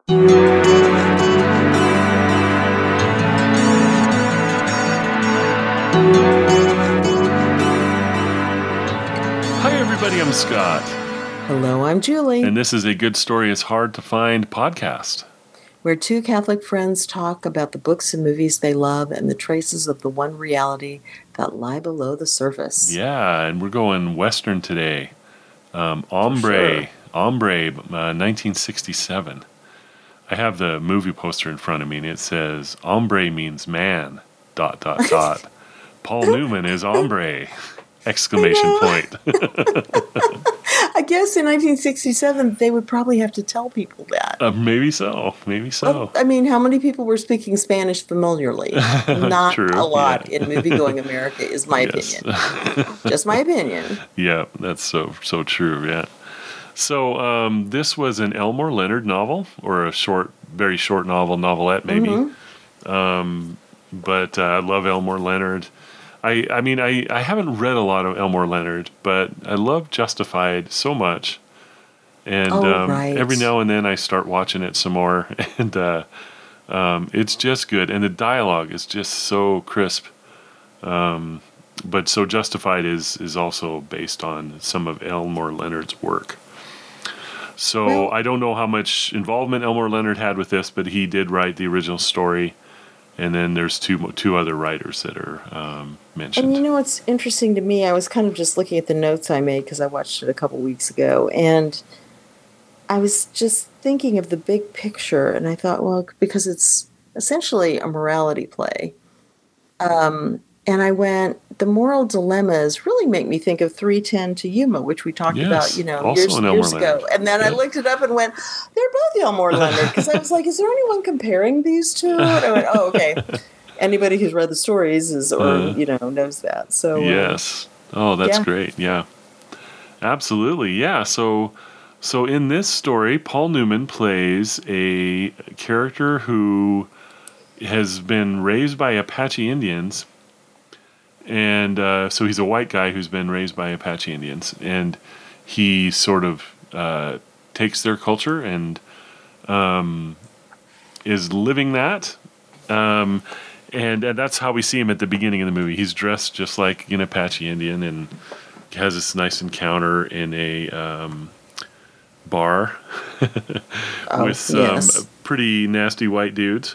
Hi, everybody. I'm Scott. Hello, I'm Julie. And this is a Good Story is Hard to Find podcast, where two Catholic friends talk about the books and movies they love and the traces of the one reality that lie below the surface. Yeah, and we're going Western today. Hombre, 1967. I have the movie poster in front of me, and it says, Hombre means man, ... Paul Newman is hombre, ! Point. I guess in 1967, they would probably have to tell people that. Maybe so. Well, I mean, how many people were speaking Spanish familiarly? Not True, a lot yeah. in movie-going America, is my opinion. Just my opinion. Yeah, that's so true, yeah. So this was an Elmore Leonard novel, or a very short novelette maybe. Mm-hmm. But I love Elmore Leonard. I mean, I haven't read a lot of Elmore Leonard, but I love Justified so much. And right. Every now and then I start watching it some more, and it's just good. And the dialogue is just so crisp. But so Justified is also based on some of Elmore Leonard's work. So I don't know how much involvement Elmore Leonard had with this, but he did write the original story. And then there's two other writers that are mentioned. And you know what's interesting to me? I was kind of just looking at the notes I made because I watched it a couple weeks ago. And I was just thinking of the big picture. And I thought, well, because it's essentially a morality play. And I went, the moral dilemmas really make me think of 3:10 to Yuma, which we talked about, years ago. And then I looked it up and went, they're both Elmore Leonard. Because I was like, is there anyone comparing these two? And I went, oh, okay. Anybody who's read the stories knows that. So yes. That's great. Yeah. Absolutely. Yeah. So in this story, Paul Newman plays a character who has been raised by Apache Indians. And so he's a white guy who's been raised by Apache Indians, and he sort of takes their culture and is living that. And that's how we see him at the beginning of the movie. He's dressed just like an Apache Indian and has this nice encounter in a bar with some pretty nasty white dudes.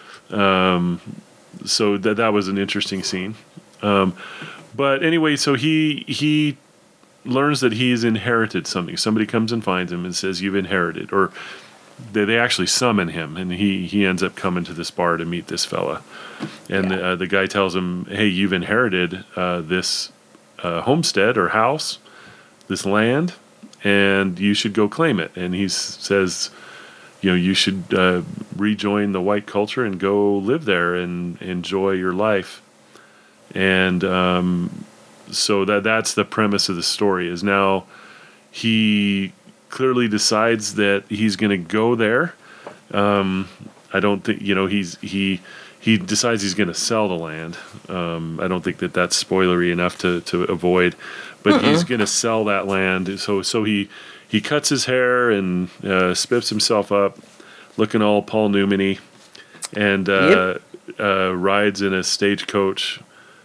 So that was an interesting scene. But anyway, so he learns that he's inherited something. Somebody comes and finds him and says, "You've inherited," or they actually summon him, and he ends up coming to this bar to meet this fella. And the guy tells him, "Hey, you've inherited this homestead or house, this land, and you should go claim it." And he says, you should rejoin the white culture and go live there and enjoy your life. And so that's the premise of the story. Is now he clearly decides that he's going to go there. I don't think he decides he's going to sell the land. I don't think that's spoilery enough to avoid, but he's going to sell that land. So he cuts his hair and spiffs himself up, looking all Paul Newman-y, and rides in a stagecoach.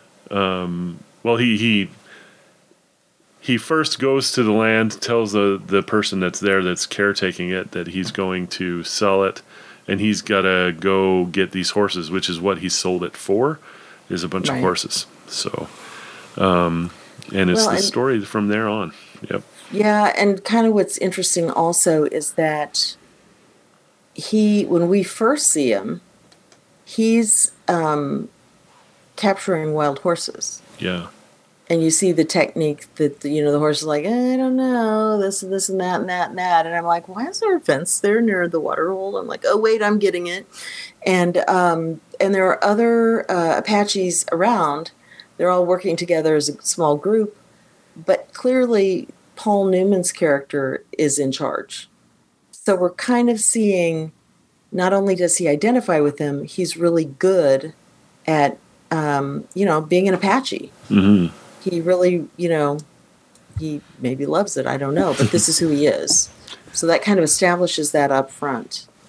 He first goes to the land, tells the person that's there, that's caretaking it, that he's going to sell it, and he's got to go get these horses, which is what he sold it for, is a bunch of horses. So, and it's the story from there on. Yep. Yeah, and kind of what's interesting also is that when we first see him, he's capturing wild horses. Yeah. And you see the technique that, the horse is like, I don't know, this and that and that and that. And I'm like, why is there a fence there near the water hole? I'm like, oh, wait, I'm getting it. And there are other Apaches around. They're all working together as a small group. But clearly, Paul Newman's character is in charge. So we're kind of seeing, not only does he identify with them, he's really good at, being an Apache. Mm-hmm. He really, he maybe loves it. I don't know. But this is who he is. So that kind of establishes that up front.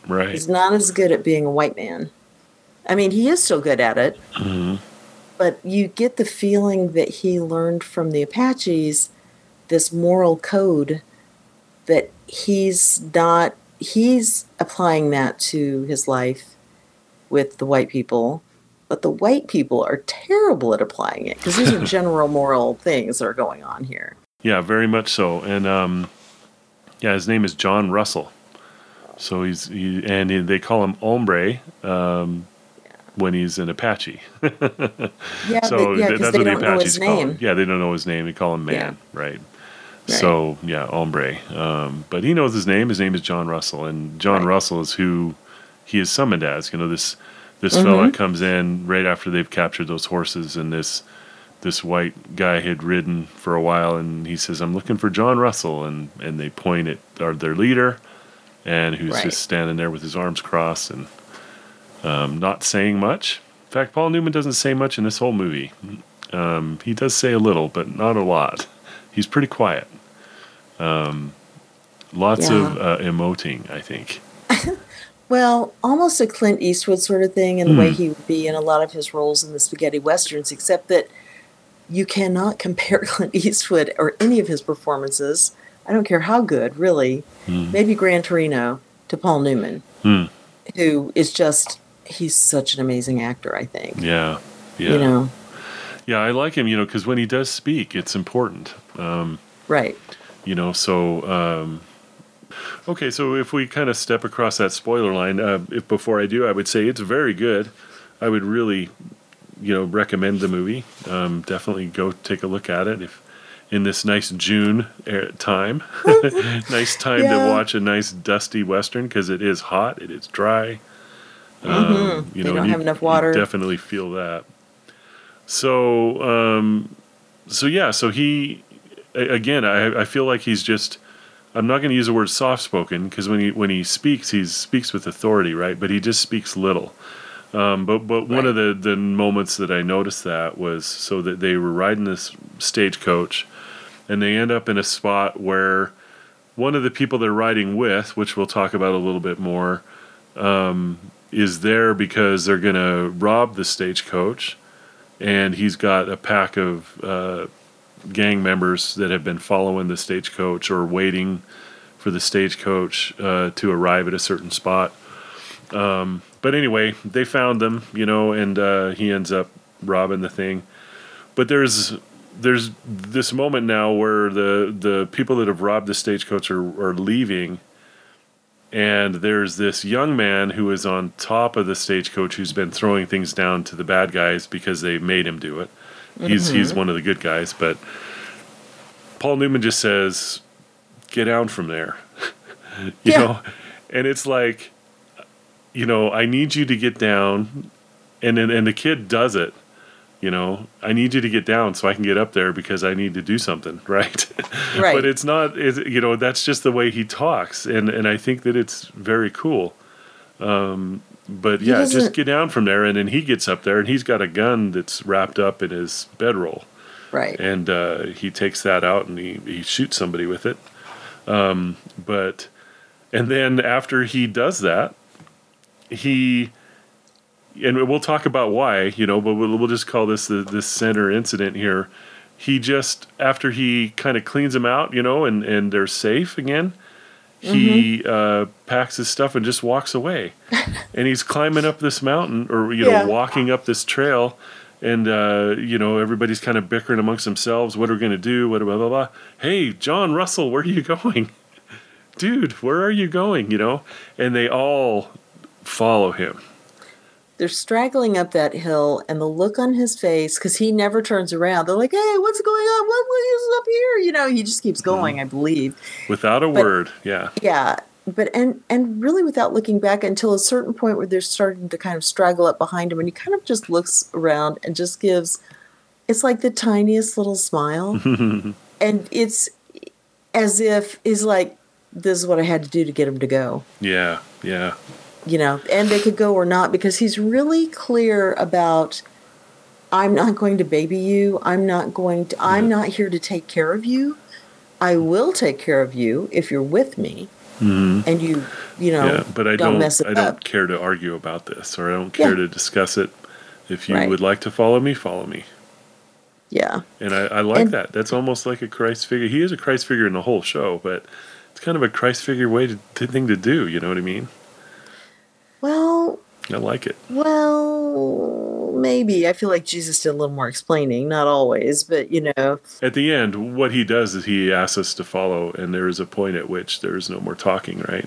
Right. He's not as good at being a white man. I mean, he is still good at it, but you get the feeling that he learned from the Apaches this moral code that he's applying that to his life with the white people, but the white people are terrible at applying it because these are general moral things that are going on here. Yeah, very much so. And his name is John Russell. So they call him Hombre when he's an Apache. Yeah, so because that's they what the don't know Apaches his call name. him. Yeah, they don't know his name. They call him man, right? So, Hombre. But he knows his name. His name is John Russell. And John Russell is who he is summoned as. You know, this fella comes in right after they've captured those horses, and this white guy had ridden for a while, and he says, I'm looking for John Russell. And they point at their leader, and who's just standing there with his arms crossed and not saying much. In fact, Paul Newman doesn't say much in this whole movie. He does say a little, but not a lot. He's pretty quiet. Lots of emoting, I think. Well, almost a Clint Eastwood sort of thing in the way he would be in a lot of his roles in the spaghetti westerns, except that you cannot compare Clint Eastwood or any of his performances, I don't care how good, really, maybe Gran Torino, to Paul Newman, who is just, he's such an amazing actor, I think. Yeah. You know? Yeah, I like him, because when he does speak, it's important. Right. Okay, so if we kind of step across that spoiler line, before I do, I would say it's very good. I would really, recommend the movie. Definitely go take a look at it if in this nice June time. Nice time to watch a nice dusty Western because it is hot, it is dry. They don't have enough water. You definitely feel that. So he, again, I feel like he's just, I'm not going to use the word soft-spoken because when he speaks, he speaks with authority, right? But he just speaks little. But one of the moments that I noticed that was so that they were riding this stagecoach, and they end up in a spot where one of the people they're riding with, which we'll talk about a little bit more, is there because they're going to rob the stagecoach, and he's got a pack of gang members that have been following the stagecoach or waiting for the stagecoach to arrive at a certain spot. But anyway, they found them, and he ends up robbing the thing. But there's this moment now where the people that have robbed the stagecoach are leaving, and there's this young man who is on top of the stagecoach who's been throwing things down to the bad guys because they made him do it. He's one of the good guys, but Paul Newman just says, "Get down from there," you know, and it's like, I need you to get down, and the kid does it. I need you to get down so I can get up there because I need to do something, right? Right. But it's not, that's just the way he talks, and I think that it's very cool. But yeah, just get down from there, and then he gets up there, and he's got a gun that's wrapped up in his bedroll. Right. And he takes that out, and he shoots somebody with it. And then after he does that, and we'll talk about why, but we'll just call this this center incident here. He just, after he kind of cleans them out, and they're safe again, he packs his stuff and just walks away. And he's climbing up this mountain or, walking up this trail. And, everybody's kind of bickering amongst themselves. What are we going to do? What, blah, blah, blah. Hey, John Russell, where are you going? Dude, where are you going? And they all follow him. They're straggling up that hill, and the look on his face, because he never turns around. They're like, hey, what's going on? What is up here? He just keeps going, I believe. Without a word, yeah. Yeah. But and really without looking back until a certain point where they're starting to kind of straggle up behind him, and he kind of just looks around and just gives, it's like the tiniest little smile. And it's as if he's like, this is what I had to do to get him to go. Yeah, yeah. And they could go or not, because he's really clear about, I'm not going to baby you. I'm not here to take care of you. I will take care of you if you're with me. and you know, Yeah, but I don't don't. mess it I up. don't care to argue about this, or I don't care Yeah. to discuss it. If you Right. would like to follow me, follow me. Yeah. And I like And that. That's almost like a Christ figure. He is a Christ figure in the whole show, but it's kind of a Christ figure thing to do. You know what I mean? well, I like it. maybe I feel like Jesus did a little more explaining, not always, but you know, At the end, what he does is he asks us to follow, and there is a point at which there is no more talking, right?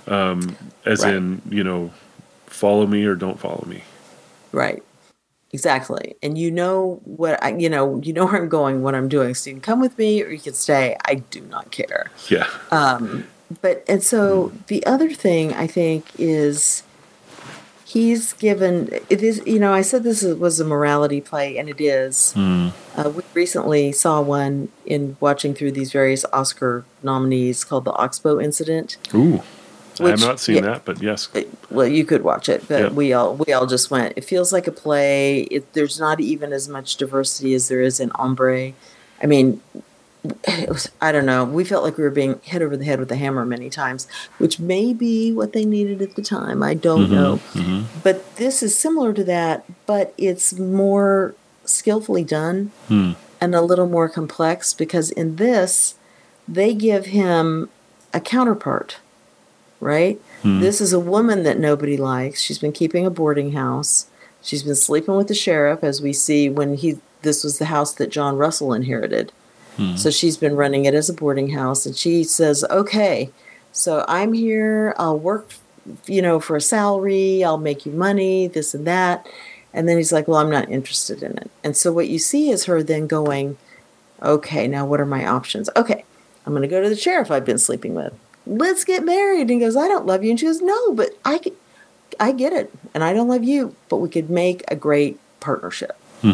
As Right. in, follow me or don't follow me. right. Exactly. And you know what you know where I'm going, what I'm doing. So you can come with me or you can stay. I do not care. Yeah. And so the other thing I think is he's given it is, I said was a morality play, and it is. We recently saw one in watching through these various Oscar nominees called the Oxbow Incident. Ooh. I have Which, not seen yeah, that, but yes. well, you could watch it, but Yeah. we all just went. It feels like a play. There's not even as much diversity as there is in Ombre. I mean, I don't know. We felt like we were being hit over the head with a hammer many times, which may be what they needed at the time. I don't know. But this is similar to that, but it's more skillfully done and a little more complex, because in this, they give him a counterpart, right? This is a woman that nobody likes. She's been keeping a boarding house. She's been sleeping with the sheriff, as we see when this was the house that John Russell inherited. So she's been running it as a boarding house, and she says, okay, so I'm here, I'll work, for a salary, I'll make you money, this and that. And then he's like, well, I'm not interested in it. And so what you see is her then going, okay, now what are my options? Okay, I'm going to go to the sheriff I've been sleeping with. Let's get married. And he goes, I don't love you. And she goes, no, but I get it. And I don't love you, but we could make a great partnership.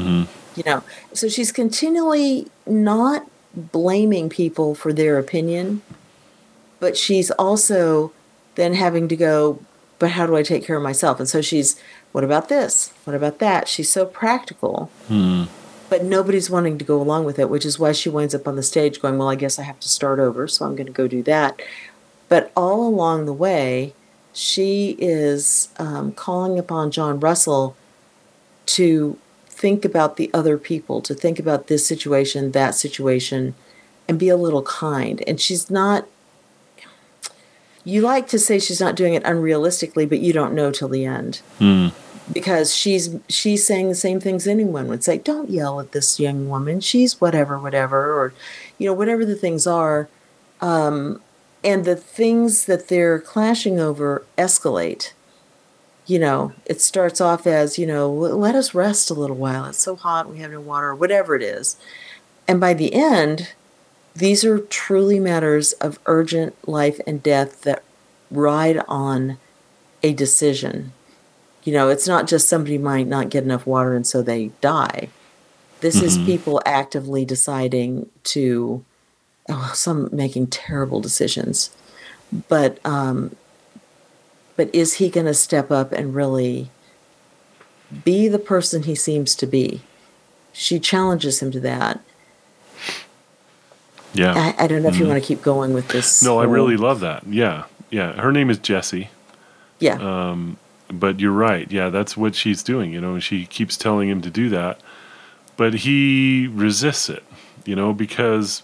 So she's continually not blaming people for their opinion, but she's also then having to go, but how do I take care of myself? And so what about this? What about that? She's so practical, but nobody's wanting to go along with it, which is why she winds up on the stage going, well, I guess I have to start over, so I'm going to go do that. But all along the way, she is calling upon John Russell to think about the other people, to think about this situation, that situation, and be a little kind. And she's not, you like to say she's not doing it unrealistically, but you don't know till the end. Because she's saying the same things anyone would say. Don't yell at this young woman. She's whatever, or, whatever the things are. And the things that they're clashing over escalate. It starts off as, let us rest a little while. It's so hot. We have no water, or whatever it is. And by the end, these are truly matters of urgent life and death that ride on a decision. It's not just somebody might not get enough water and so they die. This is people actively deciding to, some making terrible decisions. But is he going to step up and really be the person he seems to be? She challenges him to that. Yeah. I don't know if you want to keep going with this. No, I really love that. Yeah. Yeah. Her name is Jessie. Yeah. But you're right. Yeah, that's what she's doing, and she keeps telling him to do that. But he resists it, because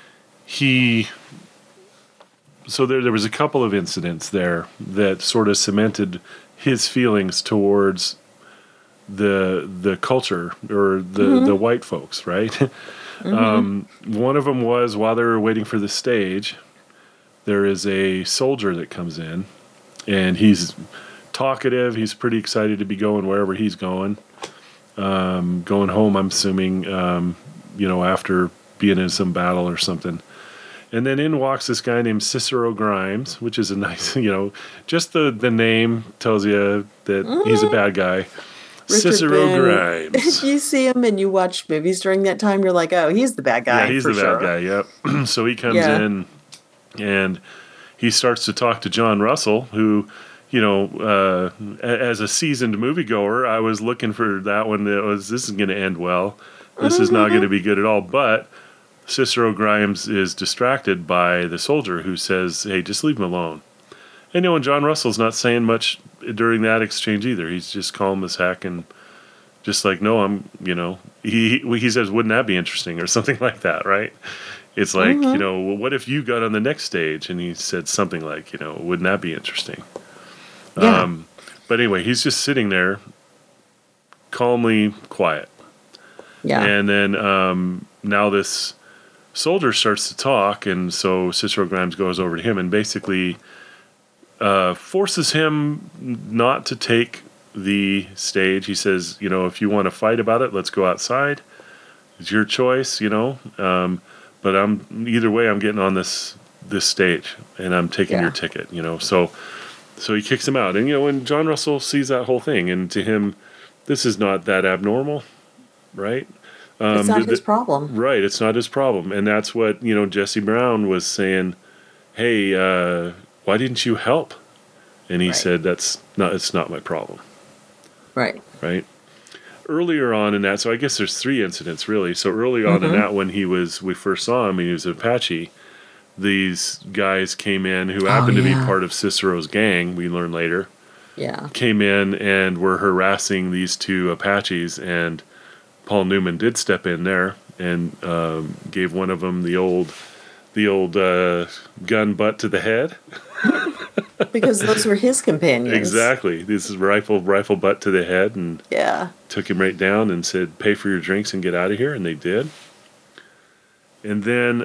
so there was a couple of incidents there that sort of cemented his feelings towards the culture or the white folks, right? One of them was while they were waiting for the stage, there is a soldier that comes in, and he's talkative. He's pretty excited to be going wherever he's going. Going home, I'm assuming, after being in some battle or something. And then in walks this guy named Cicero Grimes, which is a nice, just the name tells you that he's a bad guy. Richard Cicero Boone. Grimes. You see him and you watch movies during that time, you're like, oh, he's the bad guy. Yeah, he's for the sure. bad guy, yep. So he comes in and he starts to talk to John Russell, who, as a seasoned moviegoer, I was looking for that one this is going to end well. This is not going to be good at all. But Cicero Grimes is distracted by the soldier who says, "Hey, just leave him alone." And and John Russell's not saying much during that exchange either. He's just calm as heck and just like, "No, I'm," he says, "Wouldn't that be interesting?" or something like that, right? It's like, Mm-hmm. well, what if you got on the next stage? And he said something like, "Wouldn't that be interesting?" Yeah. But anyway, he's just sitting there, calmly quiet. Yeah. And then now this soldier starts to talk, and so Cicero Grimes goes over to him and basically forces him not to take the stage. He says, if you want to fight about it, let's go outside. It's your choice, but either way, I'm getting on this stage, and I'm taking Yeah. your ticket, So he kicks him out, and when John Russell sees that whole thing, and to him, this is not that abnormal, right? It's not his problem. Right, it's not his problem, and that's what Jesse Brown was saying. Hey, why didn't you help? And he Right. said, it's not my problem, Right. right? Earlier on in that, so I guess there's 3 incidents really. So early on in Mm-hmm. that, when we first saw him, and he was an Apache. These guys came in who Oh, happened to be yeah. part of Cicero's gang. We learn later. Yeah. Came in and were harassing these 2 Apaches, and Paul Newman did step in there and gave one of them the old gun butt to the head. Because those were his companions. Exactly. This is rifle butt to the head, and Yeah. took him right down and said, "Pay for your drinks and get out of here," and they did. And then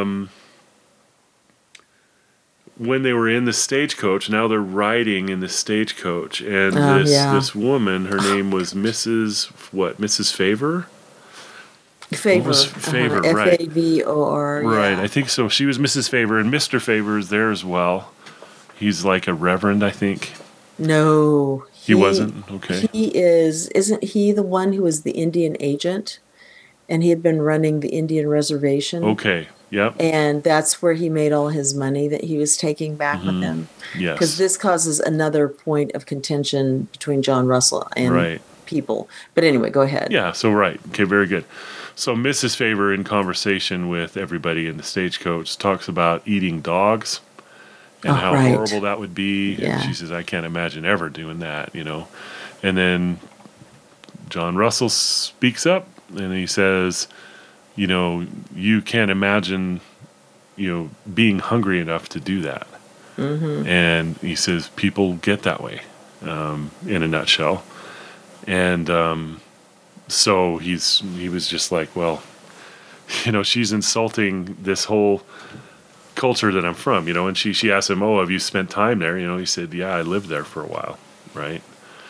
when they were in the stagecoach, now they're riding in the stagecoach, and this woman, her name was Mrs. Favor? Favor. was Favor, right. Favor. Right, Yeah. I think so. She was Mrs. Favor, and Mr. Favor is there as well. He's like a reverend, I think. No. He wasn't? Okay. Isn't he the one who was the Indian agent? And he had been running the Indian reservation. Okay, yep. And that's where he made all his money that he was taking back with him. Yes. Because this causes another point of contention between John Russell and Right. people. But anyway, go ahead. Yeah, so right. Okay, very good. So Mrs. Favor, in conversation with everybody in the stagecoach, talks about eating dogs and how right. horrible that would be. Yeah. And she says, "I can't imagine ever doing that," And then John Russell speaks up, and he says, "You can't imagine, being hungry enough to do that." Mm-hmm. And he says, "People get that way," in a nutshell. And so he was just like, well, she's insulting this whole culture that I'm from, and she asked him, "Oh, have you spent time there?" He said, "Yeah, I lived there for a while," right?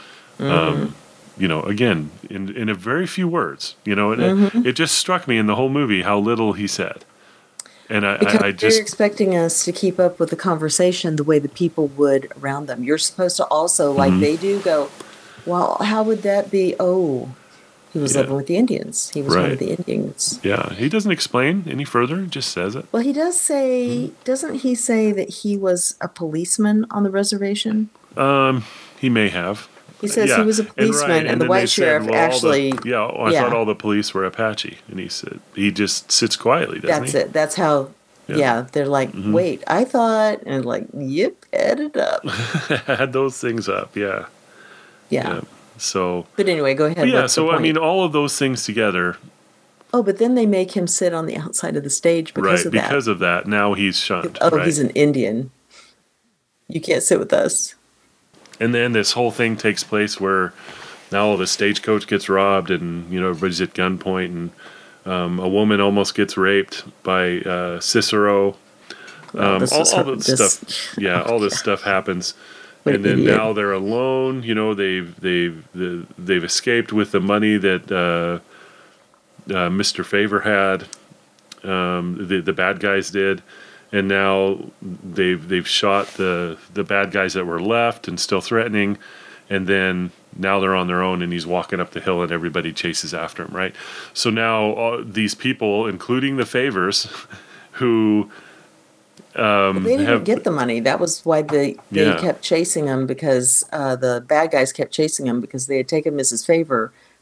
Again, in a very few words, and it just struck me in the whole movie how little he said. And Because I they're just, expecting us to keep up with the conversation the way the people would around them. You're supposed to also, like they do, go, well, how would that be? Oh, he was living with the Indians. He was one Right. of the Indians. yeah, he doesn't explain any further, he just says it. Well, he does say, doesn't he say that he was a policeman on the reservation? He may have. He says Yeah, he was a policeman, and the then white they said, sheriff well, actually. I thought all the police were Apache, and he said he just sits quietly, doesn't That's he? it. That's how. Yeah. Yeah, they're like, wait, I thought, and like, yep, add it up. Had those things up, yeah. Yeah. So, But anyway, go ahead. but yeah. What's the So I point? mean, all of those things together, Oh, but then they make him sit on the outside of the stage because right? of that. Because of that, now he's shunned. Oh, right? he's an Indian. You can't sit with us. And then this whole thing takes place where now the stagecoach gets robbed, and everybody's at gunpoint, and a woman almost gets raped by Cicero. All this stuff, yeah, all this stuff happens, What and an then idiot. now they're alone. They've escaped with the money that Mr. Favor had. The bad guys did, and now they've shot the bad guys that were left and still threatening, and then now they're on their own, and he's walking up the hill, and everybody chases after him, right? So now these people, including the Favors, who Well, they didn't get the money. That was why they kept chasing him, because the bad guys kept chasing him because they had taken Mrs. Favor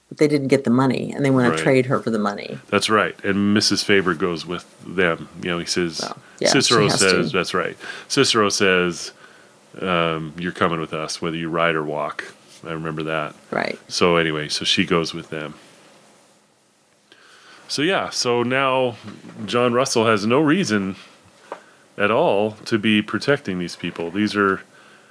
but they didn't get the money, and they want Right. to trade her for the money. That's right. And Mrs. Favor goes with them. He says, Well, yeah, Cicero she has says, to. that's right. Cicero says, you're coming with us, whether you ride or walk. I remember that. Right. So anyway, so she goes with them. So yeah, so now John Russell has no reason at all to be protecting these people. These are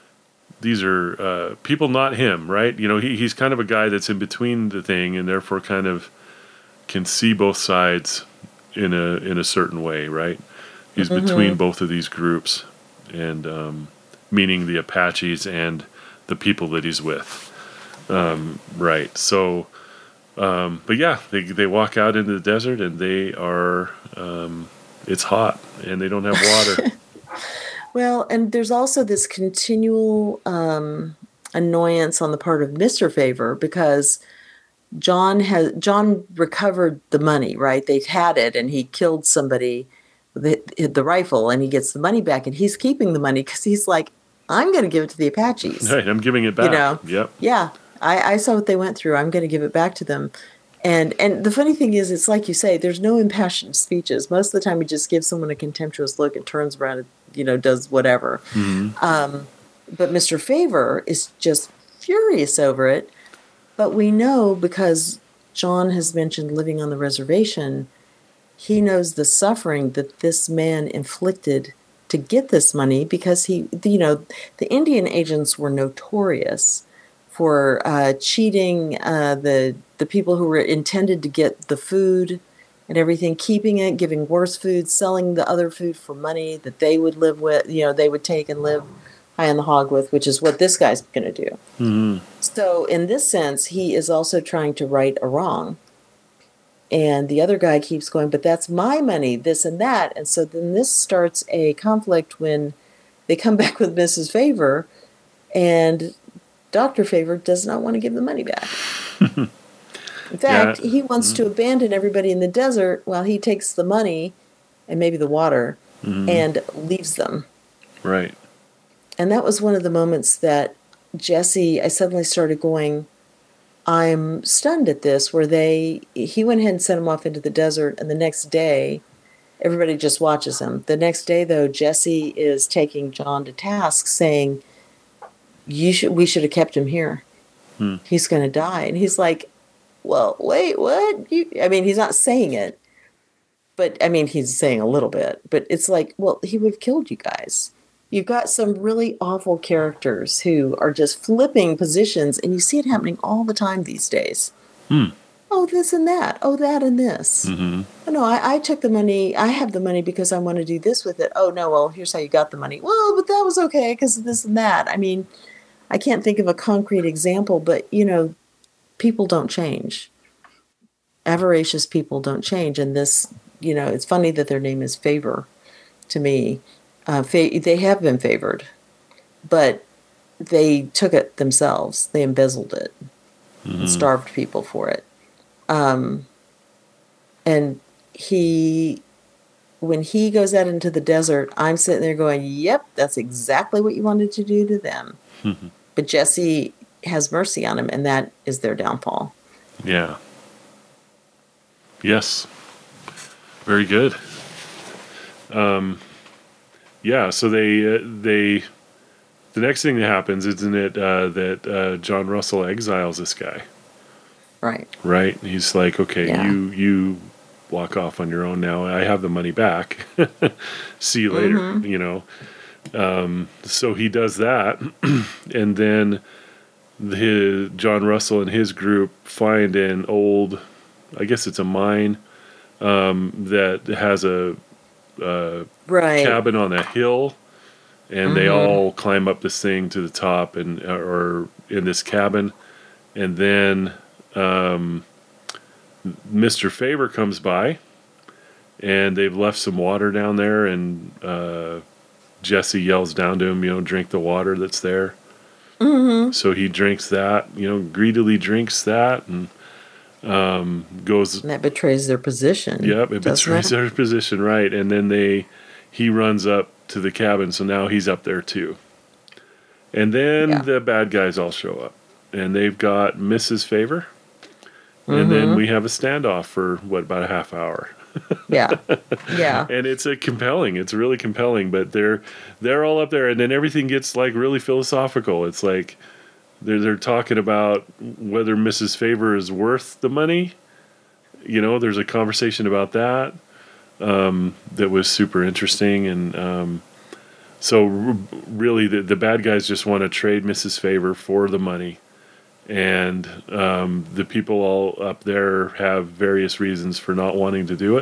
people, not him, right? He's kind of a guy that's in between the thing, and therefore kind of can see both sides in a certain way, right? He's between both of these groups, and meaning the Apaches and the people that he's with, right? So, but yeah, they walk out into the desert, and they are it's hot, and they don't have water. Well, and there's also this continual annoyance on the part of Mr. Favor, because John recovered the money, right? They've had it, and he killed somebody with the rifle, and he gets the money back, and he's keeping the money because he's like, I'm going to give it to the Apaches. Right, I'm giving it back. Yep. Yeah, I saw what they went through. I'm going to give it back to them. And the funny thing is, it's like you say, there's no impassioned speeches. Most of the time, he just gives someone a contemptuous look and turns around and, does whatever. Mm-hmm. But Mr. Favor is just furious over it. But we know, because John has mentioned living on the reservation, he knows the suffering that this man inflicted to get this money, because the Indian agents were notorious for cheating the people who were intended to get the food and everything, keeping it, giving worse food, selling the other food for money that they would live with, they would take and live high on the hog with, which is what this guy's going to do. Mm-hmm. So in this sense, he is also trying to right a wrong. And the other guy keeps going, but that's my money, this and that. And so then this starts a conflict when they come back with Mrs. Favor, and Dr. Favor does not want to give the money back. In fact, he wants to abandon everybody in the desert while he takes the money and maybe the water and leaves them. Right. And that was one of the moments that I suddenly started going, I'm stunned at this, where he went ahead and sent him off into the desert, and the next day, everybody just watches him. The next day, though, Jesse is taking John to task, saying, we should have kept him here. He's going to die. And he's like, well, wait, what? He's not saying it, but he's saying a little bit, but it's like, well, he would have killed you guys. You've got some really awful characters who are just flipping positions, and you see it happening all the time these days. Oh, this and that. Oh, that and this. Mm-hmm. Oh, no, I took the money. I have the money because I want to do this with it. Oh, no, well, here's how you got the money. Well, but that was okay because of this and that. I can't think of a concrete example, but, people don't change. Avaricious people don't change. And this, it's funny that their name is Favor to me. They have been favored, but they took it themselves. They embezzled it and starved people for it. And when he goes out into the desert, I'm sitting there going, yep, that's exactly what you wanted to do to them. But Jesse has mercy on him, and that is their downfall. Yeah. Yes. Very good. Yeah, so the next thing that happens, isn't it, that John Russell exiles this guy? Right. Right? He's like, okay, you walk off on your own now. I have the money back. See you later, So he does that, and then John Russell and his group find an old, I guess it's a mine, that has a cabin on a hill, and they all climb up this thing to the top or in this cabin, and then Mr. Favor comes by, and they've left some water down there, and Jesse yells down to him, drink the water that's there. So he drinks that, greedily drinks that, and goes. And that betrays their position. Yep, it betrays their position, right? And then he runs up to the cabin, so now he's up there too. And then the bad guys all show up, and they've got Mrs. Favor, and then we have a standoff for about a half hour. Yeah. Yeah. And it's really compelling, but they're all up there, and then everything gets like really philosophical. It's like they're talking about whether Mrs. Favor is worth the money. There's a conversation about that that was super interesting, and so really the bad guys just want to trade Mrs. Favor for the money, and the people all up there have various reasons for not wanting to do it.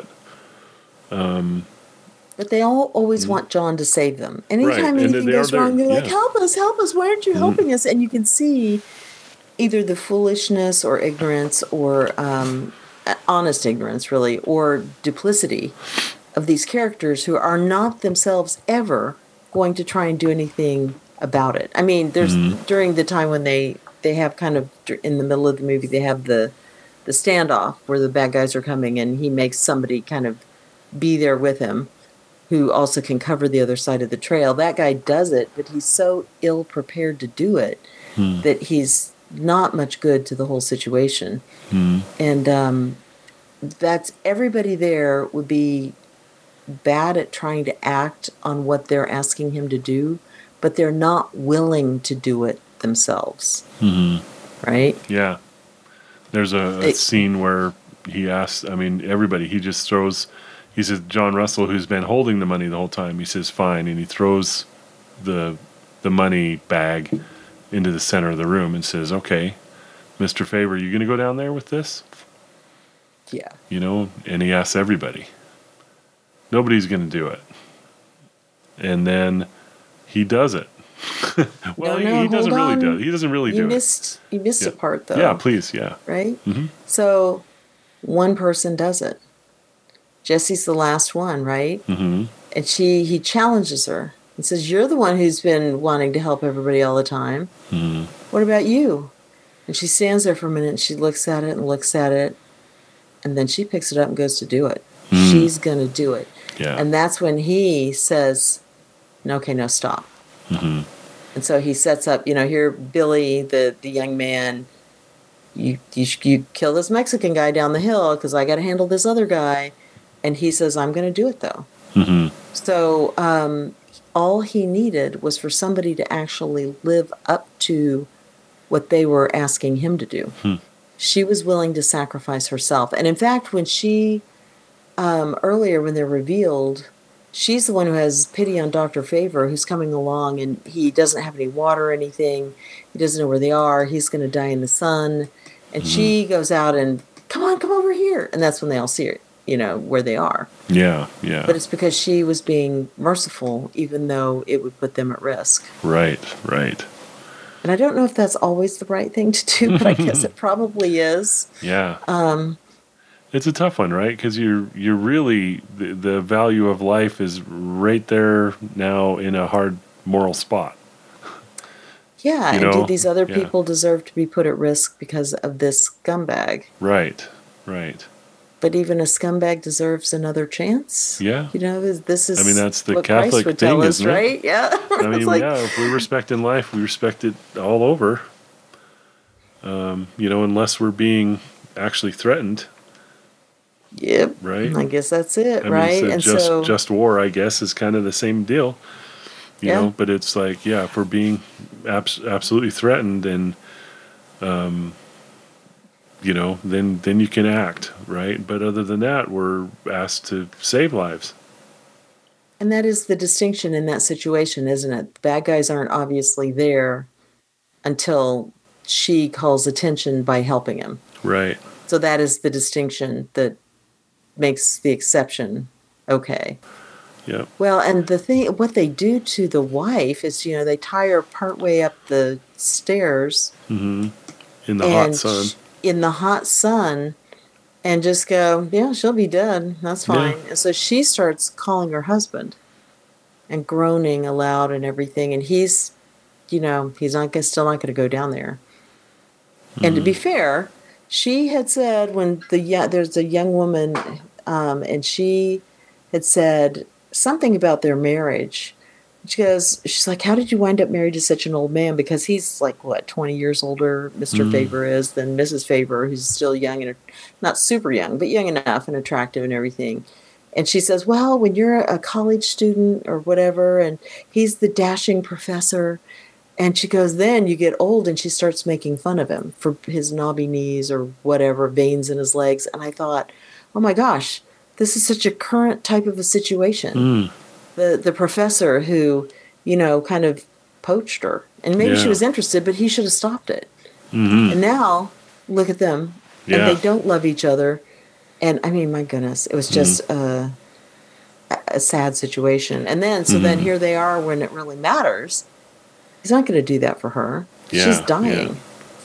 But they all always want John to save them. Anytime Right. anything goes wrong, they're like, Yeah. help us, why aren't you helping us? And you can see either the foolishness or ignorance or honest ignorance, really, or duplicity of these characters who are not themselves ever going to try and do anything about it. I mean, there's during the time when they have kind of, in the middle of the movie, they have the standoff where the bad guys are coming, and he makes somebody kind of be there with him who also can cover the other side of the trail. That guy does it, but he's so ill prepared to do it that he's not much good to the whole situation. And that's, everybody there would be bad at trying to act on what they're asking him to do, but they're not willing to do it themselves. Right? Yeah. There's a scene where he asks, everybody, he just throws, he says, John Russell, who's been holding the money the whole time, he says, fine. And he throws the money bag into the center of the room and says, okay, Mr. Favor, you going to go down there with this? Yeah. And he asks everybody. Nobody's going to do it. And then he does it. Well, he doesn't really do it. He doesn't really do it. You missed a part, though. Yeah, please, yeah. Right? So one person does it. Jesse's the last one, right? And he challenges her and says, you're the one who's been wanting to help everybody all the time. What about you? And she stands there for a minute and she looks at it, and then she picks it up and goes to do it. She's going to do it. Yeah. And that's when he says, okay, no, stop. And so he sets up, here, Billy, the young man, you kill this Mexican guy down the hill because I got to handle this other guy. And he says, I'm going to do it, though. So all he needed was for somebody to actually live up to what they were asking him to do. She was willing to sacrifice herself. And in fact, when she, earlier when they're revealed, she's the one who has pity on Dr. Favor, who's coming along, and he doesn't have any water or anything. He doesn't know where they are. He's going to die in the sun. And she goes out and, come over here. And that's when they all see it. Where they are. Yeah. But it's because she was being merciful, even though it would put them at risk. Right. And I don't know if that's always the right thing to do, but I guess it probably is. Yeah. It's a tough one, right? Because you're really, the value of life is right there now in a hard moral spot. Yeah, and do these other people deserve to be put at risk because of this scumbag? Right. But even a scumbag deserves another chance. Yeah. This is. That's the what Catholic Christ would thing, tell us, isn't it? right? Yeah. If we respect in life, we respect it all over. Unless we're being actually threatened. Yep. Right. I guess that's it, right? So and just war, I guess, is kind of the same deal. You know, but it's like, if we're being absolutely threatened, and then you can act, right? But other than that, we're asked to save lives. And that is the distinction in that situation, isn't it? The bad guys aren't obviously there until she calls attention by helping him. Right. So that is the distinction that makes the exception okay. Yeah. Well, and what they do to the wife is, they tie her partway up the stairs. In the hot sun. In the hot sun, and just go, she'll be dead. That's fine. Yeah. And so she starts calling her husband and groaning aloud and everything. And he's, still not going to go down there. And to be fair, she had said there's a young woman, and she had said something about their marriage she's like, how did you wind up married to such an old man? Because he's like, what, 20 years older, Mr. Mm. Favor is, than Mrs. Favor, who's still young and not super young, but young enough and attractive and everything. And she says, well, when you're a college student or whatever, and he's the dashing professor. And she goes, then you get old, and she starts making fun of him for his knobby knees or whatever, veins in his legs. And I thought, oh my gosh, this is such a current type of a situation. Mm. The professor who, kind of poached her. And maybe she was interested, but he should have stopped it. Mm-hmm. And now, look at them. Yeah. And they don't love each other. And, I mean, my goodness, it was just a sad situation. And then, then here they are when it really matters. He's not going to do that for her. Yeah, She's dying.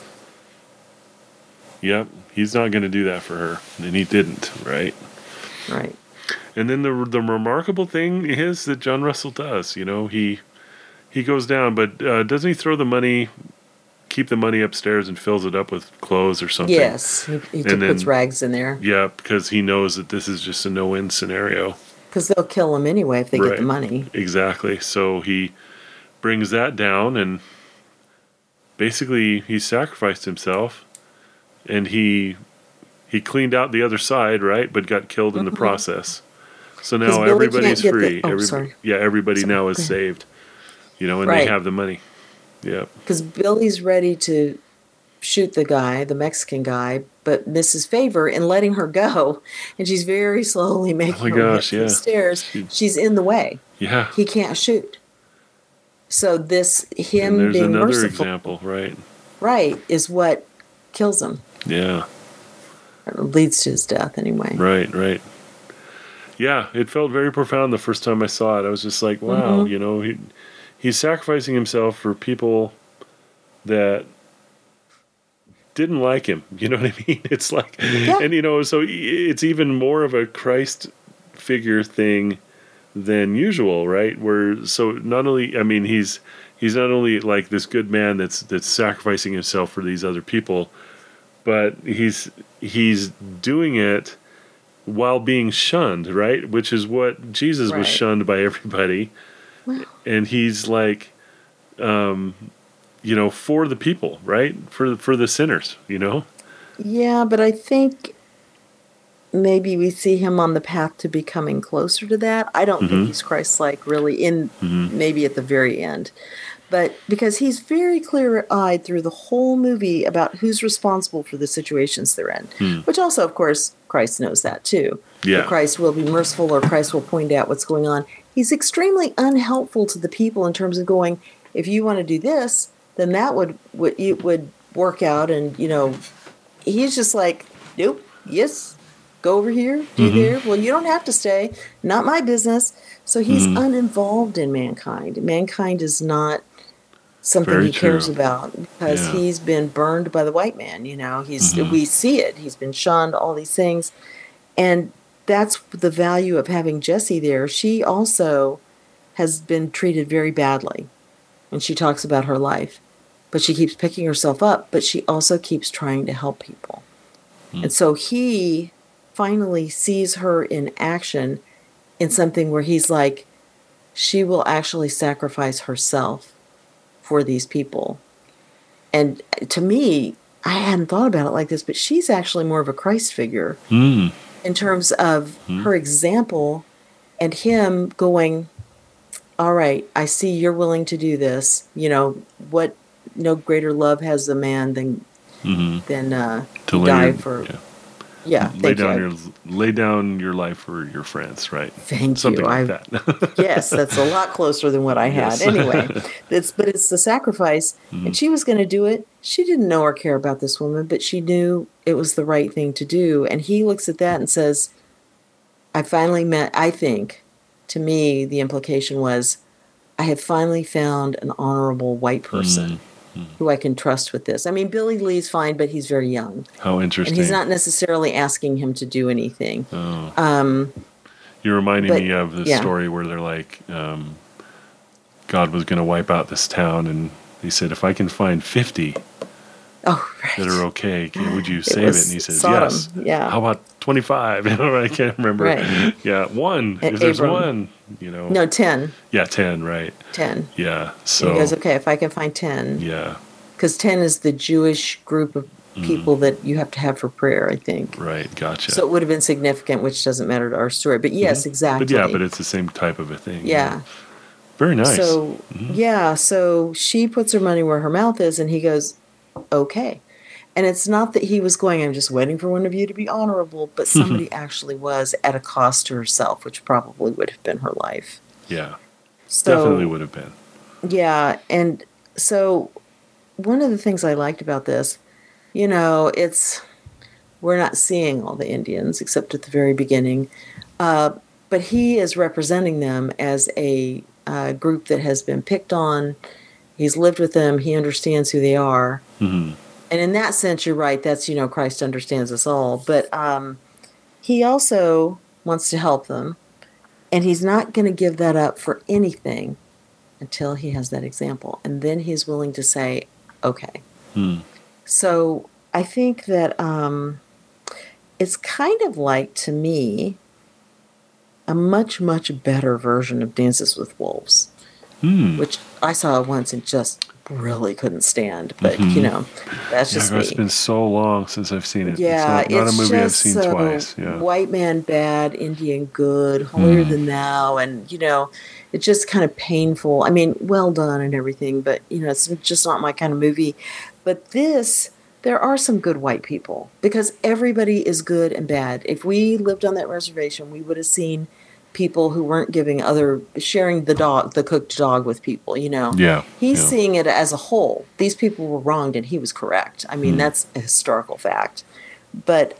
Yep, he's not going to do that for her. And he didn't, right? Right. And then the remarkable thing is that John Russell does. He goes down, but doesn't he throw the money, keep the money upstairs and fills it up with clothes or something? Yes, he puts rags in there. Yeah, because he knows that this is just a no-win scenario. Because they'll kill him anyway if they get the money. Exactly. So he brings that down, and basically he sacrificed himself, and he cleaned out the other side, right? But got killed in the process. So now everybody's free. Everybody now is saved. And they have the money. Yeah. Because Billy's ready to shoot the guy, the Mexican guy, but Mrs. Favor, in letting her go, and she's very slowly making her way up the stairs, she's in the way. Yeah. He can't shoot. So there's being another merciful, example, right? Right, is what kills him. Yeah. Or leads to his death anyway. Right. Yeah, it felt very profound the first time I saw it. I was just like, wow, he's sacrificing himself for people that didn't like him. You know what I mean? It's like, and so it's even more of a Christ figure thing than usual, right? So not only, I mean, he's not only like this good man that's sacrificing himself for these other people, but he's doing it while being shunned, right? Which is what Jesus was shunned by everybody. Wow. And he's like, for the people, right? For the sinners, Yeah, but I think maybe we see him on the path to becoming closer to that. I don't think he's Christ-like really maybe at the very end. But because he's very clear-eyed through the whole movie about who's responsible for the situations they're in, which also, of course, Christ knows that too. Yeah. That Christ will be merciful, or Christ will point out what's going on. He's extremely unhelpful to the people in terms of going, if you want to do this, then that would work out. And, he's just like, nope, yes, go over here, do there. Well, you don't have to stay. Not my business. So he's uninvolved in mankind. Mankind is not something he cares about because he's been burned by the white man. We see it. He's been shunned, all these things. And that's the value of having Jessie there. She also has been treated very badly. And she talks about her life. But she keeps picking herself up, but she also keeps trying to help people. And so he finally sees her in action in something where he's like, she will actually sacrifice herself for these people. And to me, I hadn't thought about it like this, but she's actually more of a Christ figure in terms of her example and him going, all right, I see you're willing to do this. What no greater love has a man than to die for. Yeah, lay down your life for your friends, right? Thank Something you. like that. Yes, that's a lot closer than what I had. Anyway, it's the sacrifice, and she was going to do it. She didn't know or care about this woman, but she knew it was the right thing to do. And he looks at that and says, I think, to me, the implication was, I have finally found an honorable white person who I can trust with this. I mean, Billy Lee's fine, but he's very young. How interesting. And he's not necessarily asking him to do anything. Oh. You're reminding me of the story where they're like, God was going to wipe out this town, and he said, if I can find 50 Oh, that right. are okay. Would you It save it? was And he says, Sodom. yes. Yeah. How about 25? I can't remember. Right. Yeah, one. If there's Abram. one, No, 10. Yeah, 10, right. 10. Yeah, And he goes, so, okay, if I can find 10. yeah, Because 10 is the Jewish group of people that you have to have for prayer, I think. right, gotcha. So it would have been significant, which doesn't matter to our story. But yes, exactly. But yeah, but it's the same type of a thing. Yeah. Very nice. So, yeah, so she puts her money where her mouth is, and he goes, okay. And it's not that he was going, I'm just waiting for one of you to be honorable, but somebody actually was at a cost to herself, which probably would have been her life. Yeah, So, definitely would have been. Yeah, and so one of the things I liked about this, we're not seeing all the Indians except at the very beginning, but he is representing them as a group that has been picked on. He's lived with them. He understands who they are. Mm-hmm. And in that sense, you're right. That's, Christ understands us all. But he also wants to help them. And he's not going to give that up for anything until he has that example. And then he's willing to say, okay. So I think that it's kind of like, to me, a much, much better version of Dances with Wolves, which I saw once and just really couldn't stand. But, that's just me. It's been so long since I've seen it. Yeah, it's not a movie I've seen so twice. Yeah. White man bad, Indian good, holier than thou, and it's just kind of painful. I mean, well done and everything, but it's just not my kind of movie. But there are some good white people because everybody is good and bad. If we lived on that reservation, we would have seen people who weren't sharing the cooked dog with people, Yeah. He's seeing it as a whole. These people were wronged and he was correct. I mean, that's a historical fact. But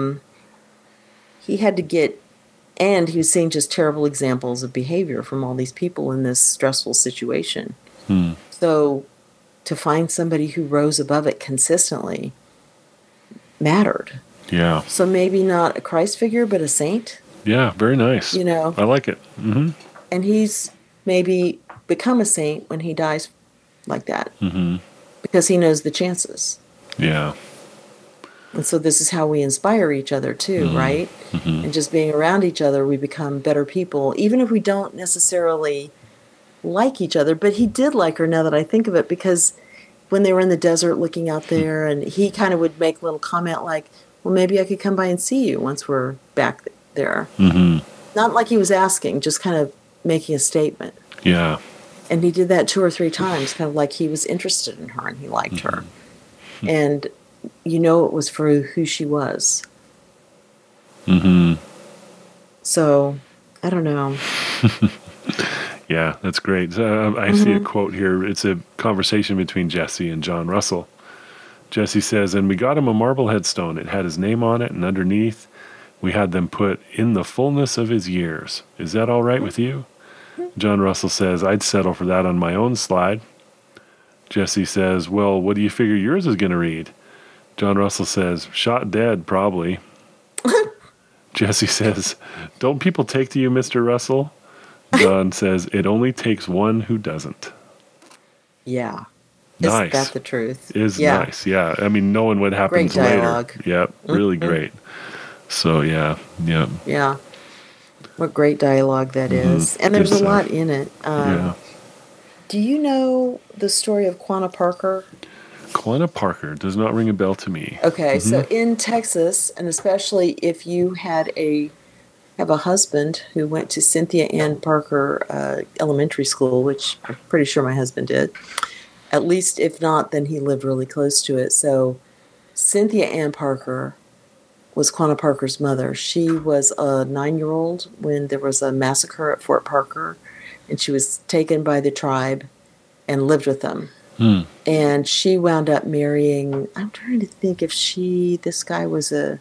he had to and he was seeing just terrible examples of behavior from all these people in this stressful situation. So to find somebody who rose above it consistently mattered. Yeah. So maybe not a Christ figure, but a saint. Yeah, very nice. I like it. Mm-hmm. And he's maybe become a saint when he dies like that. Because he knows the chances. Yeah. And so this is how we inspire each other too, right? And just being around each other, we become better people, even if we don't necessarily like each other. But he did like her, now that I think of it, because when they were in the desert looking out there, and he kind of would make a little comment like, well, maybe I could come by and see you once we're back there. Not like he was asking, just kind of making a statement. Yeah. And he did that 2 or 3 times, kind of like he was interested in her and he liked her. And it was for who she was. So, I don't know. Yeah, that's great. I see a quote here. It's a conversation between Jesse and John Russell. Jesse says, and we got him a marble headstone. It had his name on it, and underneath we had them put in the fullness of his years. Is that all right with you? John Russell says, I'd settle for that on my own slide. Jesse says, well, what do you figure yours is going to read? John Russell says, shot dead, probably. Jesse says, don't people take to you, Mr. Russell? John says, it only takes one who doesn't. Yeah. Nice. Isn't that the truth? Is nice, yeah. I mean, knowing what happens great dialogue. later. Yep, really great. So, yeah. Yeah. What great dialogue that is. And there's a lot in it. Do you know the story of Quanah Parker? Quanah Parker does not ring a bell to me. Okay, so in Texas, and especially if you have a husband who went to Cynthia Ann Parker Elementary School, which I'm pretty sure my husband did. At least, if not, then he lived really close to it. So Cynthia Ann Parker was Quanah Parker's mother. She was a 9-year-old when there was a massacre at Fort Parker, and she was taken by the tribe and lived with them. And she wound up marrying, I'm trying to think if this guy was he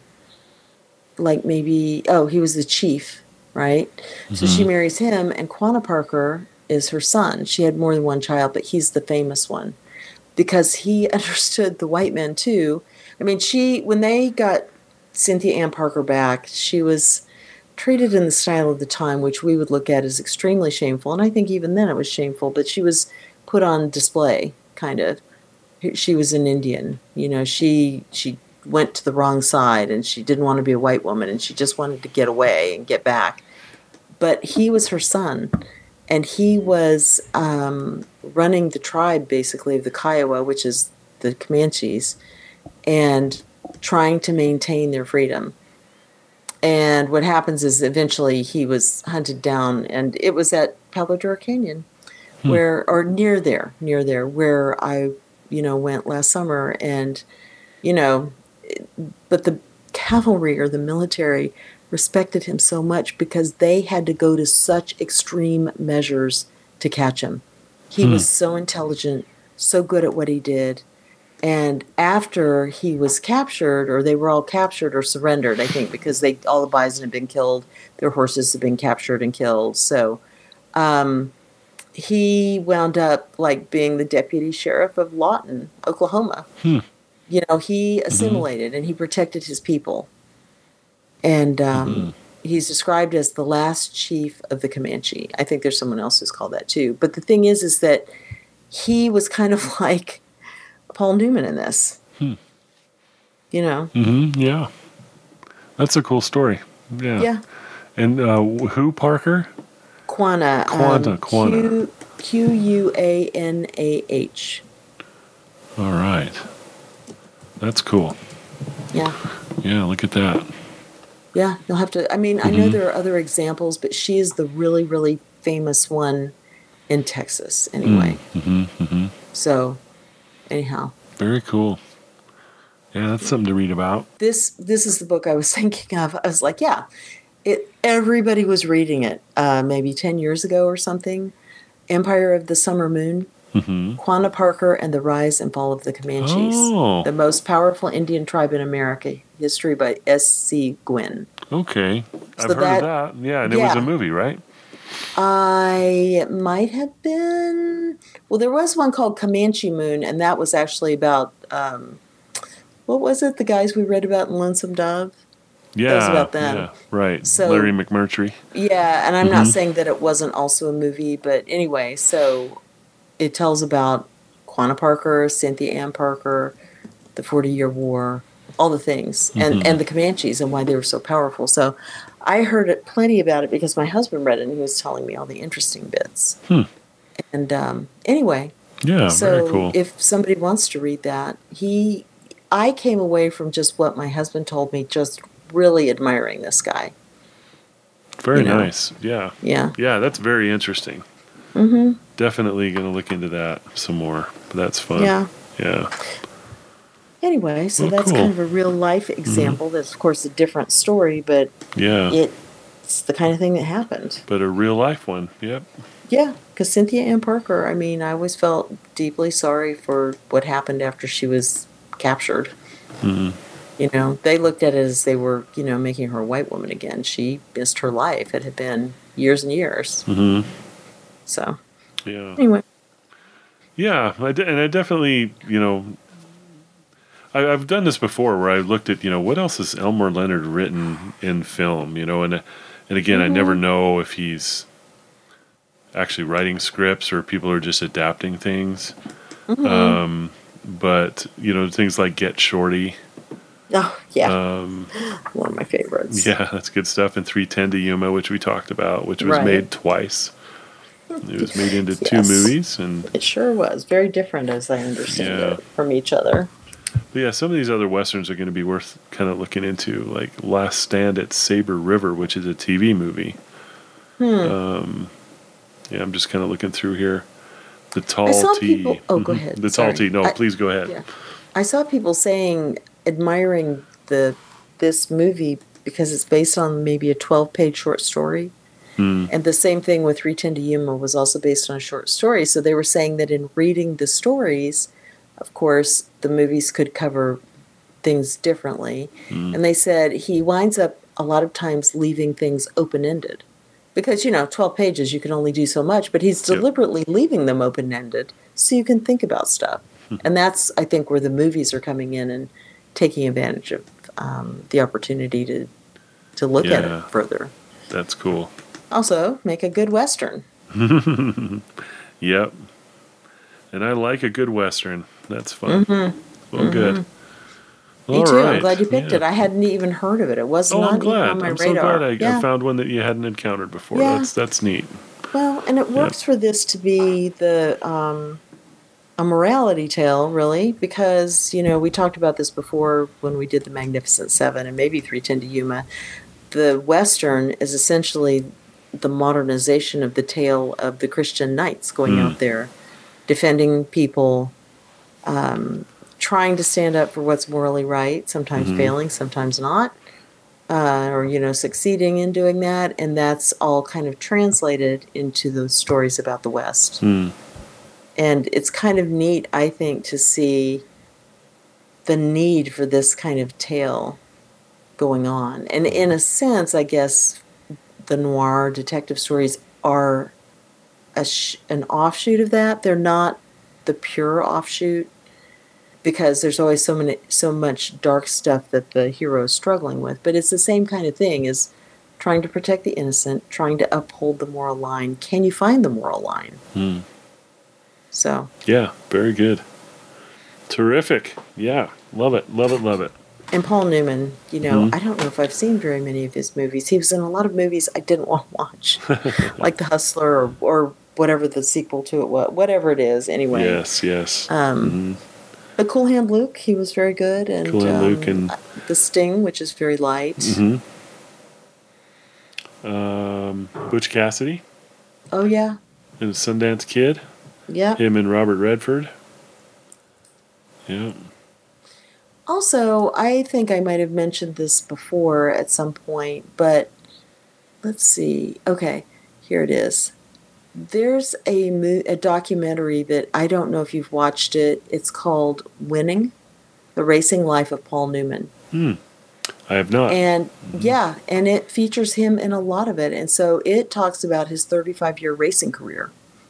was the chief, right? So she marries him, and Quanah Parker is her son. She had more than one child, but he's the famous one because he understood the white men too. I mean, when they got Cynthia Ann Parker back, she was treated in the style of the time, which we would look at as extremely shameful. And I think even then it was shameful, but she was put on display, kind of. she was an Indian. She went to the wrong side, and she didn't want to be a white woman, and she just wanted to get away and get back. But he was her son, and he was running the tribe, basically, of the Kiowa, which is the Comanches, and trying to maintain their freedom. And what happens is eventually he was hunted down, and it was at Palo Duro Canyon, or near there, where I, went last summer. And, but the cavalry or the military respected him so much because they had to go to such extreme measures to catch him. He was so intelligent, so good at what he did. And after he was captured, or they were all captured or surrendered, I think, because all the bison had been killed, their horses had been captured and killed. So he wound up like being the deputy sheriff of Lawton, Oklahoma. He assimilated and he protected his people. And he's described as the last chief of the Comanche. I think there's someone else who's called that too. But the thing is that he was kind of like Paul Newman in this. Yeah. That's a cool story. Yeah. Yeah. And who, Parker? Quanah. Quanah. Quanah. All right. That's cool. Yeah. Yeah, look at that. Yeah, you'll have to. I mean, I know there are other examples, but she is the really, really famous one in Texas, anyway. So, anyhow. Very cool. Yeah, that's something to read about. This is the book I was thinking of. I was like, yeah, everybody was reading it maybe 10 years ago or something. Empire of the Summer Moon. Quanah Parker and the Rise and Fall of the Comanches. The most powerful Indian tribe in America. History by S.C. Gwynn. Okay. I've heard of that. Yeah, and it was a movie, right? It might have been. Well, there was one called Comanche Moon, and that was actually about, what was it? The guys we read about in Lonesome Dove? Yeah. That was about them. Yeah, right. So, Larry McMurtry. Yeah, and I'm not saying that it wasn't also a movie, but anyway, so it tells about Quanah Parker, Cynthia Ann Parker, the 40-Year War, all the things, and the Comanches and why they were so powerful. So I heard plenty about it because my husband read it and he was telling me all the interesting bits. And anyway, yeah, so very cool. If somebody wants to read that, I came away from just what my husband told me, just really admiring this guy. Very nice. Yeah. Yeah. Yeah, that's very interesting. Definitely going to look into that some more. That's fun. Yeah. Yeah. Anyway, so that's cool. kind of a real life example. That's, of course, a different story, but it's the kind of thing that happened. But a real life one. Yep. Yeah, because Cynthia Ann Parker, I mean, I always felt deeply sorry for what happened after she was captured. They looked at it as they were, making her a white woman again. She missed her life. It had been years and years. So, yeah. Anyway. Yeah, and I definitely, I've done this before where I looked at, what else has Elmore Leonard written in film, and again, I never know if he's actually writing scripts or people are just adapting things. But, things like Get Shorty. Oh, yeah. One of my favorites. Yeah, that's good stuff. And 3:10 to Yuma, which we talked about, which was made twice. It was made into two movies. And it sure was. Very different, as I understand it, from each other. But yeah, some of these other Westerns are going to be worth kind of looking into, like Last Stand at Saber River, which is a TV movie. Yeah, I'm just kind of looking through here. The Tall Tea. Go ahead. The Tall Tea. No, please go ahead. Yeah. I saw people admiring this movie because it's based on maybe a 12-page short story. And the same thing with 3:10 to Yuma was also based on a short story. So they were saying that in reading the stories, of course, the movies could cover things differently. And they said he winds up a lot of times leaving things open-ended. Because, 12 pages, you can only do so much, but he's deliberately leaving them open-ended so you can think about stuff. And that's, I think, where the movies are coming in and taking advantage of the opportunity to look at it further. That's cool. Also, make a good Western. Yep. And I like a good Western. That's fun. Well, good. Me All too. I'm right. glad you picked Yeah. it. I hadn't even heard of it. It was Oh, I'm not even on glad. my I'm so glad radar. I Yeah. found one that you hadn't encountered before. Yeah. That's neat. Well, and it works for this to be the a morality tale, really, because we talked about this before when we did the Magnificent Seven and maybe 3:10 to Yuma. The Western is essentially the modernization of the tale of the Christian knights going out there, defending people, trying to stand up for what's morally right, sometimes failing, sometimes not, or succeeding in doing that, and that's all kind of translated into those stories about the West. And it's kind of neat, I think, to see the need for this kind of tale going on. And in a sense, I guess the noir detective stories are an offshoot of that. They're not the pure offshoot, because there's always so much dark stuff that the hero is struggling with. But it's the same kind of thing as trying to protect the innocent, trying to uphold the moral line. Can you find the moral line? So. Yeah, very good. Terrific. Yeah, love it, love it, love it. And Paul Newman, I don't know if I've seen very many of his movies. He was in a lot of movies I didn't want to watch, like The Hustler or whatever the sequel to it was, whatever it is, anyway. Yes. But Cool Hand Luke, he was very good. And Cool Hand Luke and The Sting, which is very light. Butch Cassidy. Oh, yeah. And Sundance Kid. Yeah. Him and Robert Redford. Yeah. Also, I think I might have mentioned this before at some point, but let's see. Okay, here it is. There's a documentary that I don't know if you've watched it. It's called Winning, The Racing Life of Paul Newman. I have not. And yeah, and it features him in a lot of it. And so it talks about his 35-year racing career.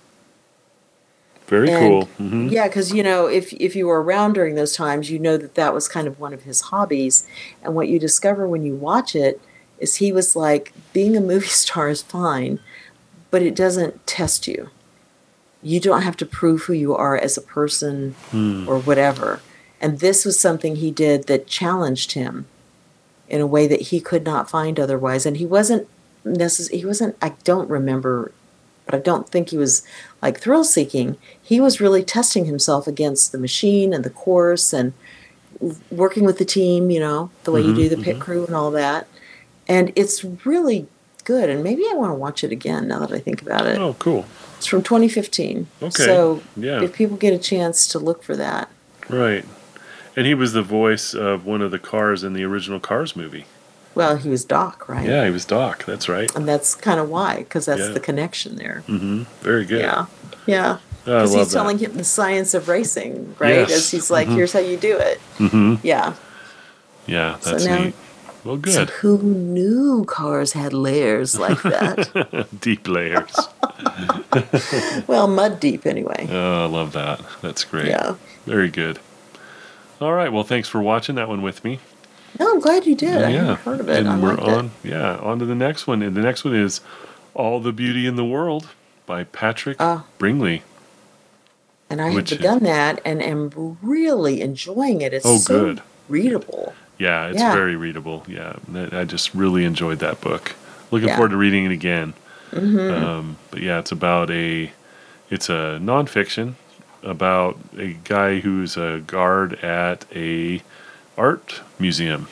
Very cool. Yeah, because, if you were around during those times, you know that was kind of one of his hobbies. And what you discover when you watch it is he was like, being a movie star is fine, but it doesn't test you. You don't have to prove who you are as a person or whatever. And this was something he did that challenged him in a way that he could not find otherwise. And he wasn't, I don't remember, but I don't think he was like thrill-seeking. He was really testing himself against the machine and the course and working with the team, the way you do the pit crew and all that. And it's really good. And maybe I want to watch it again now that I think about it. Oh, cool. It's from 2015. Okay. So yeah. If people get a chance to look for that. Right. And he was the voice of one of the cars in the original Cars movie. Well, he was Doc, right? Yeah, he was Doc. That's right. And that's kind of why, because that's the connection there. Very good. Yeah. Yeah. Because he's telling him the science of racing, right? Yes. As he's like, here's how you do it. Yeah. Yeah, that's neat. Well, good. So who knew cars had layers like that? Deep layers. Well, mud deep anyway. Oh, I love that. That's great. Yeah. Very good. All right. Well, thanks for watching that one with me. No, I'm glad you did. I hadn't heard of it. And we're on to the next one. And the next one is All the Beauty in the World by Patrick Bringley. And I have begun that and am really enjoying it. It's good. Readable. Yeah, it's very readable. Yeah, I just really enjoyed that book. Looking forward to reading it again. But yeah, it's a nonfiction about a guy who's a guard at a art museum.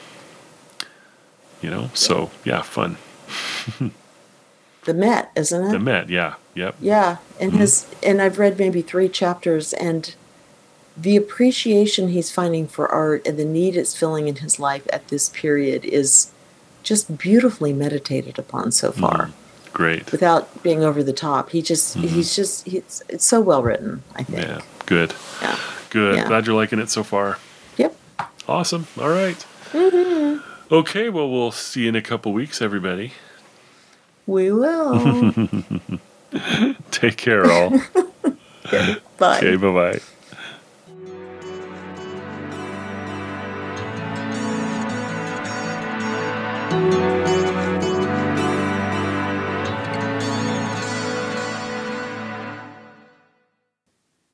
So yeah, fun. The Met, isn't it? The Met, yeah, yep. Yeah, and and I've read maybe 3 chapters, and the appreciation he's finding for art and the need it's filling in his life at this period is just beautifully meditated upon so far. Great. Without being over the top. It's so well written, I think. Yeah, good. Yeah. Good. Yeah. Glad you're liking it so far. Yep. Awesome. All right. Okay, well, we'll see you in a couple weeks, everybody. We will. Take care, all. Okay, bye. Okay, bye-bye.